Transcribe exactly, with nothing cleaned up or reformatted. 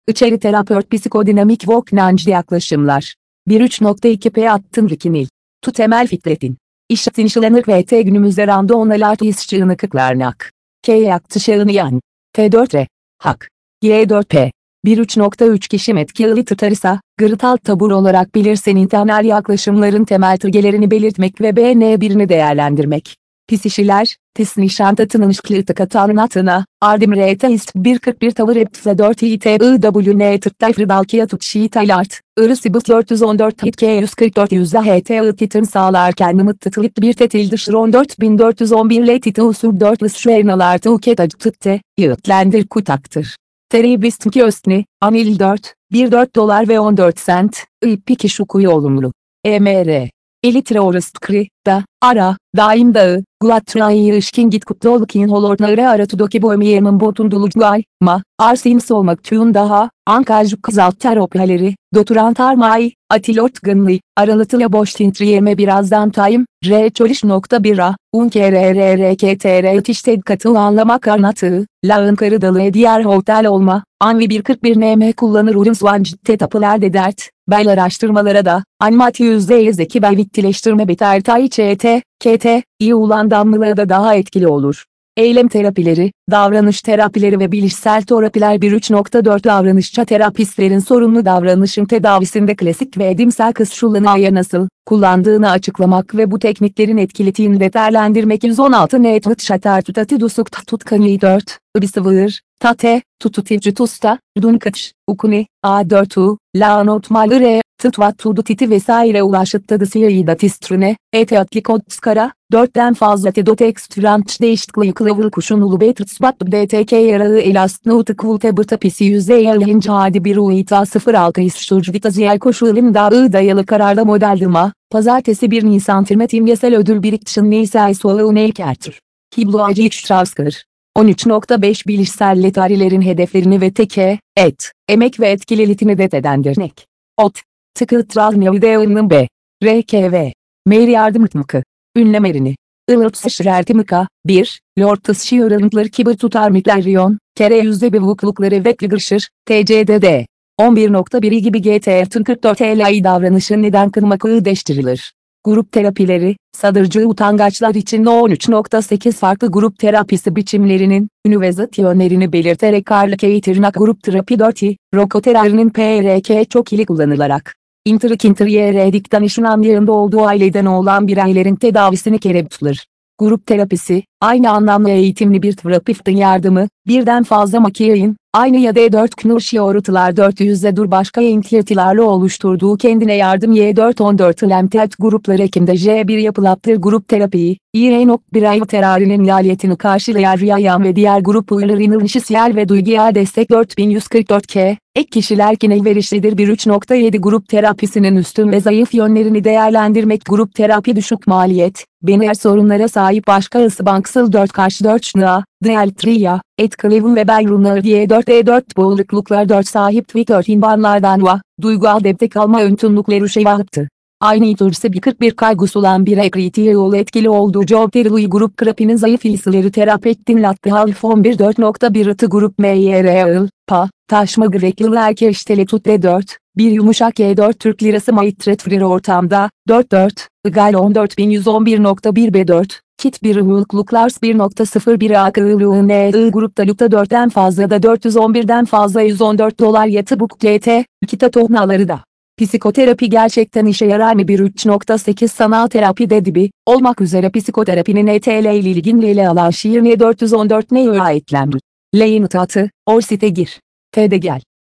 İçeri terapört psikodinamik Woknancı yaklaşımlar. bir üç nokta iki P attın rikinil. Tu temel fikretin. İşitin şılanır ve t günümüzde randa onalar işçığını kıklarnak. K yaktı şağını yan. T dört R. Hak. Y dört P. bir üç nokta üç kişi metkili tutarsa, gırıtal tabur olarak bilirsen internal yaklaşımların temel tırgelerini belirtmek ve B N birini değerlendirmek. Pisişiler, tis nişantatının ışklığı katanatına, ardim reyteist bir kırk bir tavır eptle dört I T I W N tırttay fridalkiya tutşi taylart, ırı sibus dört yüz on dört hit K yüz kırk dört yüzde H T I titin sağlarken mımıt tıtılıp bir tetil dışır on dört bin dört yüz on bir le titi usur dört lısşuernalar tuket acıtıtte, yığıtlendir kutaktır. Teribist köstni, anil dört, bir dört dolar ve on dört sent, ipiki şukuyu olumlu. E M R. Elitre orastkri, da, ara, daim dağı, gulatrayı ışkin git kutlolukin holortnağıra aratudoki boymiyemin botundulucgay, ma, arsims olmak tüyün daha, ankajuk kızalttar ophaleri, doturantar may, atilort gınlı, aralıtıya boş tintriyeme birazdan time, r çoliş nokta bira, unkrrrktre itişted katıl anlamak arnatı, lağın karı dalı diğer hotel olma, anvi bir kırk bir nm kullanır urum svancıtte tapılar dert, bel araştırmalara da, anmati yüzde yüzdeki belviktileştirme beter tay ÇT, KT, iyi ulan damlaları da daha etkili olur. Eylem terapileri, davranış terapileri ve bilişsel terapiler bir üç nokta dört davranışçı terapistlerin sorunlu davranışın tedavisinde klasik ve edimsel kısşullanaya nasıl kullandığını açıklamak ve bu tekniklerin etkililiğini değerlendirmek yüz on altı netvet şater tutati dusuk tutkanı dört, ibisıvır, tate, tututivci tusta, dunkatş, ukuni, A dört U, laanotmal re, tıtvat tudu titi vesaire ulaşıttadı siyayı tistrine, eteatlikotskara, dörtten fazla tedotekstüranç değişikliği kılavıl kuşun ulu betrtsbat D T K yarağı elastnu tıkvulte bırtapisi yüzde yalınca hadi bir uita sıfır altı işşurcvita ziyel koşulim dağı dayalı kararda modeldıma, pazartesi bir Nisan Tirmet imgesel ödül birikçin neysel soğuğu neykertür. Hibluacı Strausker. on üç nokta beş bilişsel letarilerin hedeflerini ve teke, et, emek ve etkililitini detedendirnek. Ot. Tıkıltral videonun B. R K V. Mary yardımtmıkı. Ünlemerini. Ilırtsışrertimika, bir. Lortus şiırıntıları kibir tutar mikleriyon, kere yüzde bir vuklukları ve kıgırşır, T C D D. on bir nokta bir gibi G T R'tın kırk dört L I davranışı neden kırmaklığı deştirilir. Grup terapileri, sadırcı utangaçlar için on üç nokta sekiz farklı grup terapisi biçimlerinin, ünü ve zıt yönlerini belirterek Karl K. Tırnak Grup Terapi dört I, Rokoterar'ın P R K çok ili kullanılarak, Interkinteryeredikten danışman yanında olduğu aileden olan bireylerin tedavisini kerebutlar. Grup terapisi, aynı anlamlı eğitimli bir terapiftin yardımı, birden fazla makiyeyin, aynı ya da dört knurşi orutular dört yüzde dur başka enklirtilerle oluşturduğu kendine yardım Y dört on dört lemtet grupları Ekim'de J bir yapılattır grup terapiyi, İrenok birey terarinin maliyetini karşılayan Riyayan ve diğer grup uyarıların işitsel ve duygusal destek dört bin yüz kırk dört K, ek kişilerkin elverişlidir bir üç nokta yedi grup terapisinin üstün ve zayıf yönlerini değerlendirmek grup terapi düşük maliyet, benzer sorunlara sahip başka ısı banksıl dört karşı dört şnıa, Dialtria, Etkılevin ve Beyrunlar diye dört E dört boğulukluklar dört sahip Twitter hinbanlardan va, duygual depte kalma öntünlükleri şevahtı. Aynı iturse bir kırk bir kaygısı olan bir ekritiye yolu etkili olduğu Job Terlui grup krapinin zayıf ilsileri terapettin latte half on bir dört nokta bir ıtı grup M Y R L, pa, taşma grekli erkeş teletut D dört, bir yumuşak E dört Türk lirası maitret frir ortamda, dört dört, ıgal on dört bin yüz on bir nokta bir B dört, kit bir hulkluklar bir nokta sıfır bir akıllı N I grupta lukta dörtten fazla da dört yüz on birden fazla yüz on dört dolar yatı buk G T, kita tohnaları da. Psikoterapi gerçekten işe yarar mı bir üç nokta sekiz sanal terapi dedibi, olmak üzere psikoterapinin E T L ile ilgin ele alan şiir ne dört yüz on dört neye aitlendir. Lane tatı, or site gir. F'de gel.